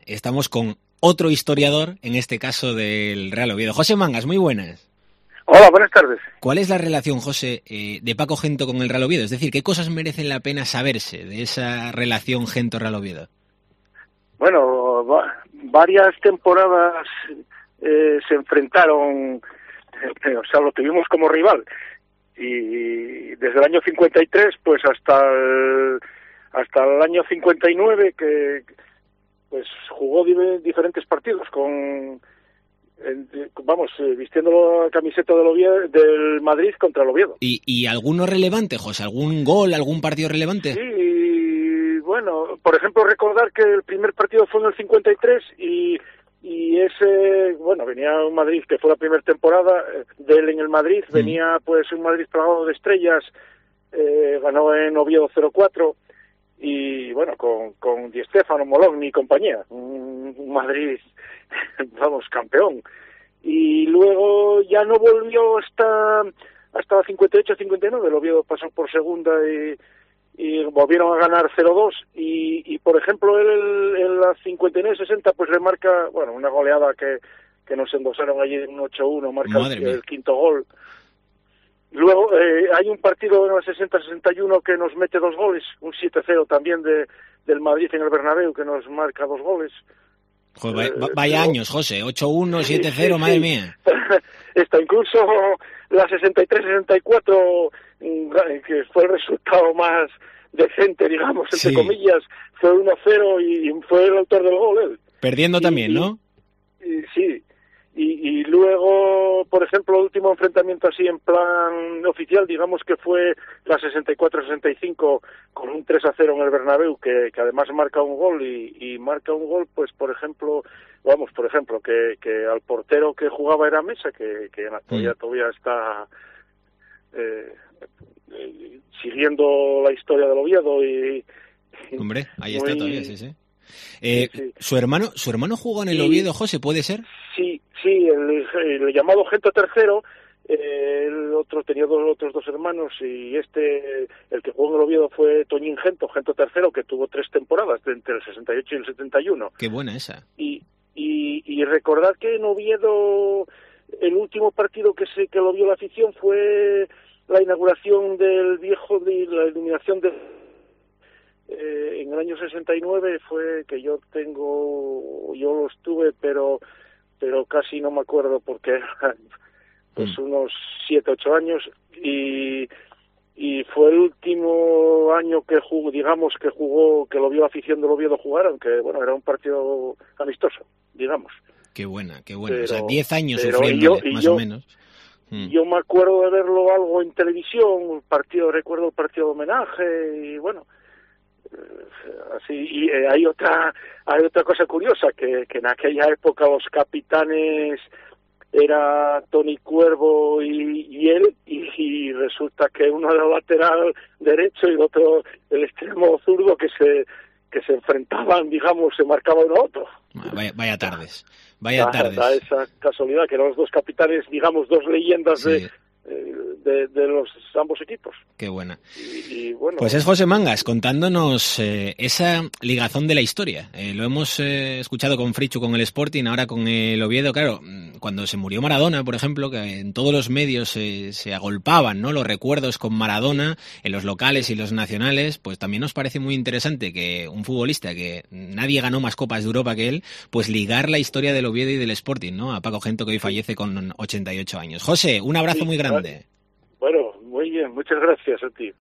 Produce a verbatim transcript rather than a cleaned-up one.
estamos con otro historiador, en este caso del Real Oviedo. José Mangas, muy buenas. Hola, buenas tardes. ¿Cuál es la relación, José, eh, de Paco Gento con el Real Oviedo? Es decir, ¿qué cosas merecen la pena saberse de esa relación Gento-Real Oviedo? Bueno, va, varias temporadas eh, se enfrentaron, eh, o sea, lo tuvimos como rival. Y desde el año cincuenta y tres, pues hasta el, hasta el año cincuenta y nueve, que pues jugó di- diferentes partidos con... vamos, vistiendo la camiseta del Oviedo, del Madrid contra el Oviedo. ¿Y, y alguno relevante, José? ¿Algún gol, algún partido relevante? Sí, bueno, por ejemplo, recordar que el primer partido fue en el cincuenta y tres y, y ese, bueno, venía un Madrid que fue la primera temporada de él en el Madrid, mm. venía pues un Madrid plagado de estrellas, eh, ganó en Oviedo cero cuatro y bueno, con, con Di Stéfano, Mologni y compañía, un, un Madrid, vamos, campeón. Y luego ya no volvió hasta hasta la cincuenta y ocho cincuenta y nueve, el Oviedo pasó por segunda y, y volvieron a ganar cero dos y, y por ejemplo él en la cincuenta y nueve sesenta pues le marca, bueno, una goleada que, que nos endosaron allí en un ocho uno, marca el, el quinto gol. Luego eh, hay un partido en la sesenta sesenta y uno que nos mete dos goles, un siete cero también de del Madrid en el Bernabéu que nos marca dos goles. Joder, vaya, vaya años, José, ocho uno, siete cero, sí, madre sí. mía. Está incluso la sesenta y tres sesenta y cuatro, que fue el resultado más decente, digamos, entre sí. comillas, fue uno cero y fue el autor del gol él. Perdiendo y, también, ¿no? Y, y, sí. Y, y luego, por ejemplo, el último enfrentamiento así en plan oficial, digamos que fue la sesenta y cuatro sesenta y cinco con un tres a cero en el Bernabéu, que, que además marca un gol y, y marca un gol, pues por ejemplo, vamos, por ejemplo, que, que al portero que jugaba era Mesa, que, que en la actualidad mm. todavía está eh, eh, siguiendo la historia del Oviedo y... Hombre, ahí muy, está todavía, sí, sí. Eh, sí, sí. ¿Su hermano su hermano jugó en el Oviedo, José, puede ser? Sí, sí, el, el llamado Gento tercero, eh, el otro tenía dos, otros dos hermanos y este, el que jugó en el Oviedo fue Toñín Gento, Gento tercero, que tuvo tres temporadas entre el sesenta y ocho y el setenta y uno. Qué buena esa. Y, y, y recordar que en Oviedo el último partido que se que lo vio la afición fue la inauguración del viejo, de la iluminación de Eh, en el año sesenta y nueve fue que yo tengo, yo lo estuve, pero pero casi no me acuerdo porque eran pues mm. unos siete, ocho años y y fue el último año que jugó, digamos que jugó, que lo vio la afición del Oviedo jugar, aunque bueno, era un partido amistoso, digamos. Qué buena, qué buena, pero, o sea, diez años pero, sufriéndole, y yo, más y yo, o menos. Mm. Yo me acuerdo de verlo algo en televisión, un partido, recuerdo el partido de homenaje y bueno, así. Y eh, hay otra hay otra cosa curiosa, que, que en aquella época los capitanes era Tony Cuervo y, y él y, y resulta que uno era el lateral derecho y el otro el extremo zurdo, que se que se enfrentaban, digamos, se marcaban uno a otro. Vaya, vaya tardes vaya da, tardes da esa casualidad que eran los dos capitanes, digamos, dos leyendas sí. de De, de los ambos equipos. Qué buena. Y, y bueno, pues es José Mangas contándonos eh, esa ligazón de la historia. Eh, lo hemos eh, escuchado con Frichu, con el Sporting, ahora con el Oviedo. Claro, cuando se murió Maradona, por ejemplo, que en todos los medios eh, se agolpaban, ¿no?, los recuerdos con Maradona en los locales y los nacionales, pues también nos parece muy interesante que un futbolista que nadie ganó más copas de Europa que él, pues ligar la historia del Oviedo y del Sporting, ¿no?, a Paco Gento, que hoy fallece con ochenta y ocho años. José, un abrazo sí, muy grande. Bueno, muy bien, muchas gracias a ti.